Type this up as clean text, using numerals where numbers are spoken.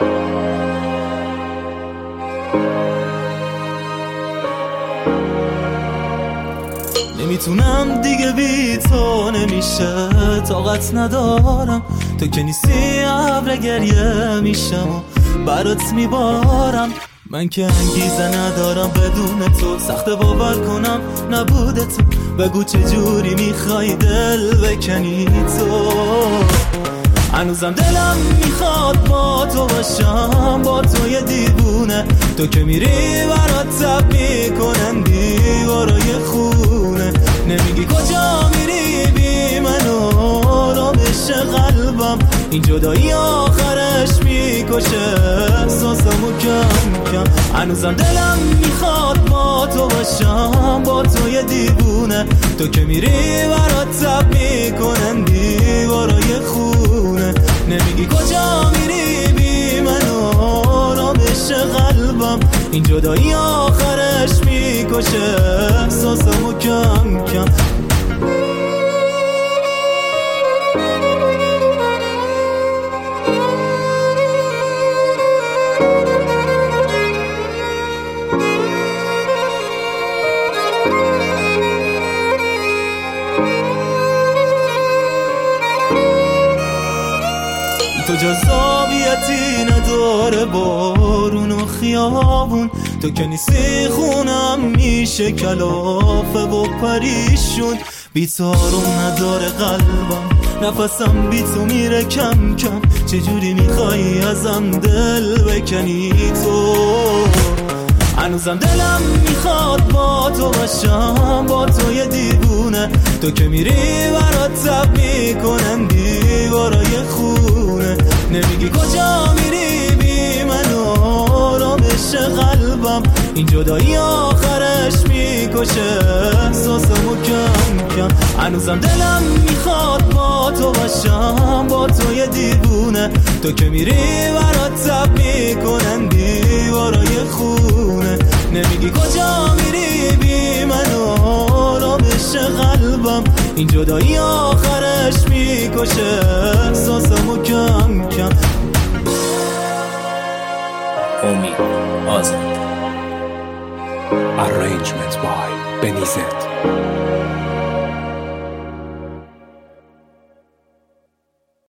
نمیتونم دیگه بی تو نمیشه، طاقت ندارم، تو که نیستی ابر گریه میشم و برات میبارم. من که انگیزه ندارم بدون تو، سخت باور کنم نبوده تو. بگو چجوری میخوای دل بکنی تو؟ هنوزم دلم میخواد با تو باشم، با تو یه دیوونه. تو که میری برات تب میکنن دیوارای خونه. نمیگی کجا میری بی منو، رامش قلبم این جدایی آخرش میکشه احساسمو کم کم. هنوزم دلم میخواد با تو باشم، با تو یه دیوونه. تو که میری برات تب میکنن دیوارای خونه. نمیگی کجا میری بی منو، رامش قلبم این جدایی آخرش میکشه احساسمو کم کم. تو جذابیتی نداره بارون و خیابون. تو که نیستی خونم میشه کلافه و پریشون. بی تو آروم نداره قلبم، نفسم بی تو میره کم کم. چجوری میخوایی ازم دل بکنی تو؟ هنوزم دلم میخواد با تو باشم، با تو یه دیوونه. تو که میری برات تب میکنن دیوارای خونه. نمیگی کجا میری بی منو، رامش قلبم این جدایی آخرش میکشه احساسمو کم کم. هنوزم دلم میخواد با تو باشم، با تو یه دیوونه. تو که میری برات تب میکنن دیوارای خونه. نمیگی کجا میری بی منو، رامش قلبم این جدایی آخرش میکشه احساسمو کم کم. امید آزاد. Arrangement by Benizet.